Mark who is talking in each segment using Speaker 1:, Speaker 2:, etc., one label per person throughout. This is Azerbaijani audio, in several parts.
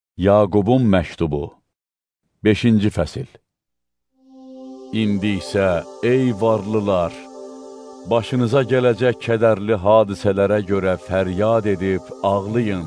Speaker 1: Yaqubun məktubu 5-ci fəsil. İndi isə, ey varlılar, başınıza gələcək kədərli hadisələrə görə fəryad edib ağlayın.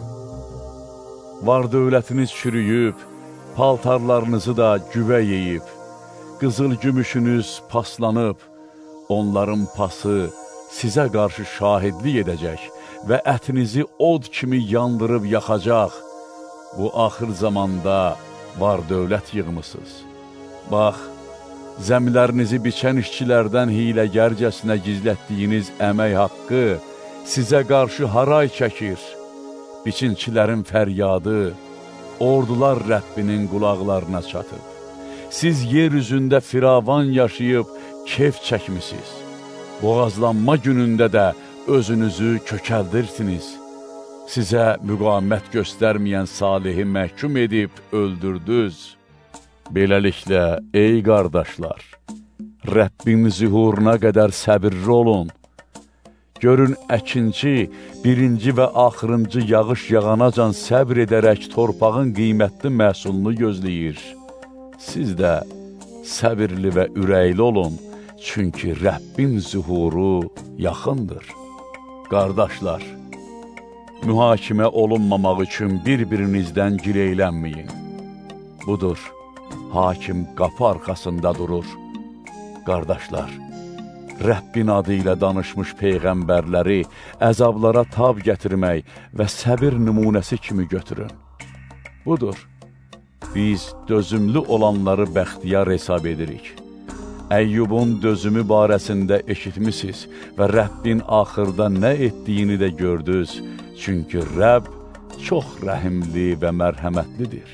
Speaker 1: Var dövlətiniz çürüyüb, paltarlarınızı da güvə yeyib, qızıl gümüşünüz paslanıb, onların pası sizə qarşı şahidlik edəcək və ətinizi od kimi yandırıb yaxacaq. Bu axır zamanda var dövlət yığmısınız. Bax, zəmilərinizi biçən işçilərdən hiləgərcəsinə gizlətdiyiniz əmək haqqı sizə qarşı haray çəkir. Biçinçilərin fəryadı ordular Rəbbinin qulaqlarına çatıb. Siz yer üzündə firavan yaşayıb keyf çəkmisiniz. Boğazlanma günündə də özünüzü kökəldirsiniz. Sizə müqamət göstərməyən Salihi məhkum edib öldürdünüz. Beləliklə, ey qardaşlar, Rəbbin zühuruna qədər səbirli olun. Görün, əkinçi, birinci və axırıncı yağış yağanacan səbr edərək torpağın qiymətli məhsulunu gözləyir. Siz də səbirli və ürəkli olun, çünki Rəbbin zühuru yaxındır. Qardaşlar, mühakimə olunmamaq üçün bir-birinizdən gileylənməyin. Budur, hakim qapı arxasında durur. Qardaşlar, Rəbbin adı ilə danışmış peyğəmbərləri əzablara tab gətirmək və səbir nümunəsi kimi götürün. Budur, biz dözümlü olanları bəxtiyar hesab edirik. Əyyubun dözümü barəsində eşitmisiniz və Rəbbin axırda nə etdiyini də gördünüz. Çünki Rəbb çox rəhimli və mərhəmətlidir.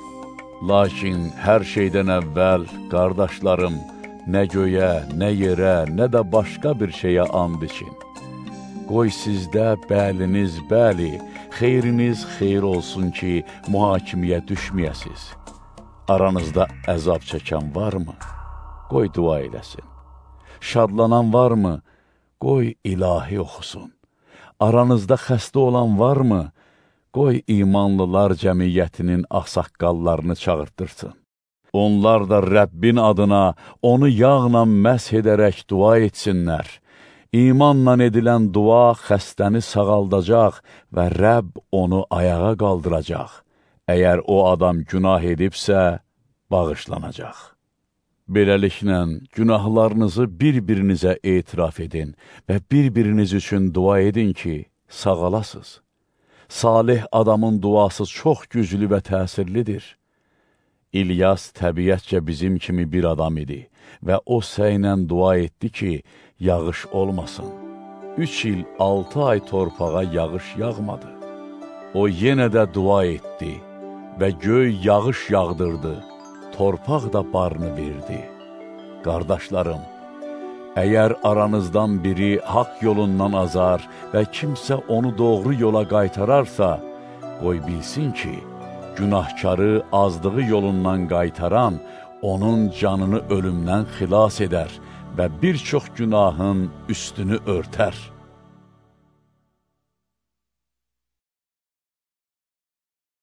Speaker 1: Lakin hər şeydən əvvəl, qardaşlarım, nə göyə, nə yerə, nə də başqa bir şeyə and için. Qoy sizdə bəliniz bəli, xeyriniz xeyr olsun ki, mühakimiyə düşməyəsiz. Aranızda əzab çəkən varmı? Qoy dua eləsin. Şadlanan varmı? Qoy ilahi oxusun. Aranızda xəstə olan varmı? Qoy imanlılar cəmiyyətinin ağsaqqallarını çağırtırsın. Onlar da Rəbbin adına onu yağla məsh edərək dua etsinlər. İmanla edilən dua xəstəni sağaldacaq və Rəbb onu ayağa qaldıracaq. Əgər o adam günah edibsə, bağışlanacaq. Beləliklə, günahlarınızı bir-birinizə etiraf edin və bir-biriniz üçün dua edin ki, sağalasınız. Salih adamın duası çox güclü və təsirlidir. İlyas təbiətcə bizim kimi bir adam idi və o səylə dua etdi ki, yağış olmasın. 3 il 6 ay torpağa yağış yağmadı. O yenə də dua etdi və göy yağış yağdırdı. Torpaq da barını verdi. Qardaşlarım, əgər aranızdan biri haqq yolundan azar və kimsə onu doğru yola qaytararsa, qoy bilsin ki, günahkarı azdığı yolundan qaytaran onun canını ölümdən xilas edər və bir çox günahın üstünü örtər.